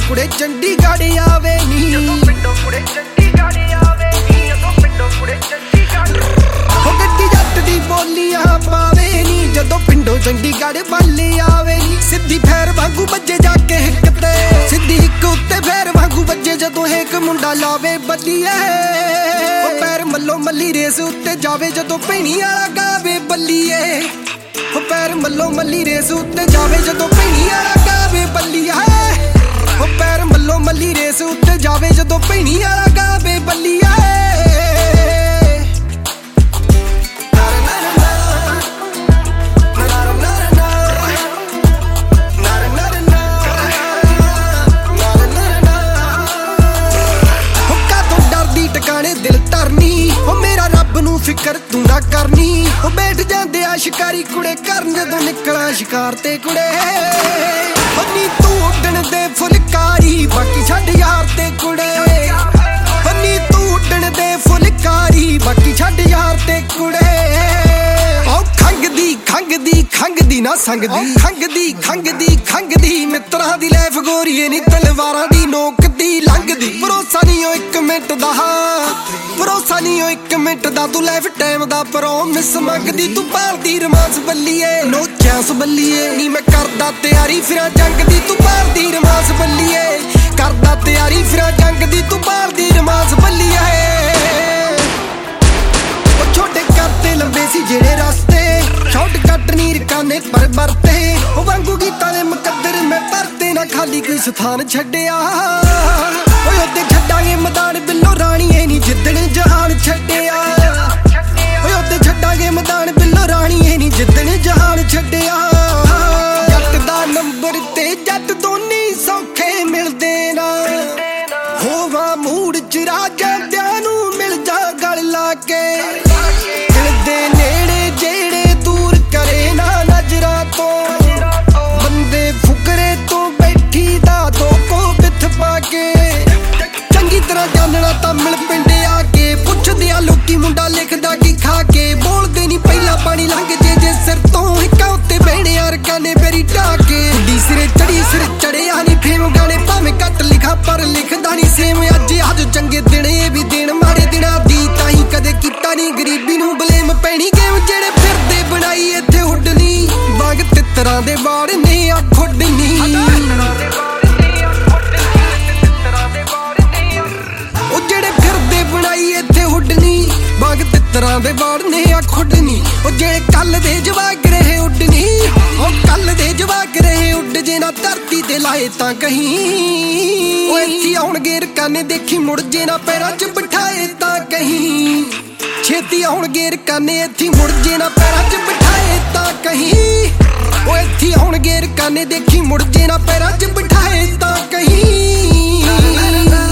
कुड़े चंडीगढ़ आवे नी गड्डी जट दी बोलियां पावे नी जदों पिंडों चंडीगढ़ वाले आवे नी सिद्धी फैर वांगू बजे जाके हिक ते सिद्धी हिक उत्ते फैर वांगू बजे जदों एक मुंडा लावे बल्लीए पैर मल्लो मल्ली रेस उत्ते जावे जदों भैणी वाला गावे बल्लीए पैर मल्लो मल्ली रेस उत्ते जावे जदों भैणी वाला गावे बल्लीए पैर मल्लो मल्ली रेस उत्ते जावे जदों भैणी वाला गावे बल्लीए दिल तरनी मेरा रब नू फिकर तू ना करनी बैठ जांदे आ शिकारी कुड़े करन जदों निकला शिकार ते कुड़े नी तू उड्डण दे फुलकारी बाकी छड्ड यार ते कुड़े नी तू उड्डण दे फुलकारी बाकी छड्ड यार ते कुड़े खंगदी ना संगदी खंगदी मित्रां दी लैफ गोरीए नी तलवारां दी नोक दी लंघदी भरोसा नहीं ओ एक मिनट दा भरोसा नहीं ओ एक मिनट दा तू लाइफ टाइम दा प्रॉमिस मंगदी तू भालदी रोमांस बल्लीए नो चांस बल्लीए नी मैं करदा तैयारी फिरां जंग दी तू भालदी रोमांस बल्लीए करदा तैयारी फिरां जंग दी तू भालदी रोमांस बल्लीए ओ छोटे करते लंबे सी जेड़े रास्ते शॉर्टकट नी रकाने पर बरते ओ वांगू गीतां दे मुकद्दर मैं भरते ना खाली कोई स्थान छड्डिया ओए ओते छड्डांगे मैदान बिल्लो राणीए नी जिद्दण जहान छड्डिया ओए ओते छड्डांगे मैदान बिल्लो राणीए नी जिद्दण जहान छड्डिया जट दा नंबर ते जट दोनी सौखे मिलदे ना होवा मूड च राजा दियां नू मिल जा गल ला के दिल दे नेड़े जेड़े दूर करे ना नजरां तो बंदे फुकरे तो बैठी दा दो को बिथ पाके चंगी तरह जानना तमिल पिंड आके पुछदे आ लोकी मुंडा लिखदा की खा के बोलदे नी पहला पानी लंघ जे सिर तो हिक्का उत्ते बहने अरकाने बेरी ढाके डी सिरे चढ़िया नी फेम गाने भावें घट लिखा पर लिखदा नी सेम अज चंगे दिन भी दिन माड़े दिनां दी ताही कदे कीता नी गरीबी नू बलेम पैनी गेम जेड़े फिरदे बनाई इत्थे हुडनी वांग तितरां दे वाड़ ने आ खुडनी ओ जेड़े फिरदे बनाई इत्थे हुडनी वांग तितरां दे वाड़ ने आ खुडनी ओ जेड़े कल दे जवाक रहे उडनी ओ कल दे जवाक रहे उड जे ना धरती ते लाए तां कहीं ओ इत्थे आउणगे रकाने देखी मुड़ जे ना पैरां च बिठाए तां कहीं छेती आउणगे रकाने इत्थे मुड़ जे ना पैरां च बिठाए तां कहीं ओ इत्थे आउणगे रकाने देखी मुड़ जे ना पैरां च बिठाए तां कहीं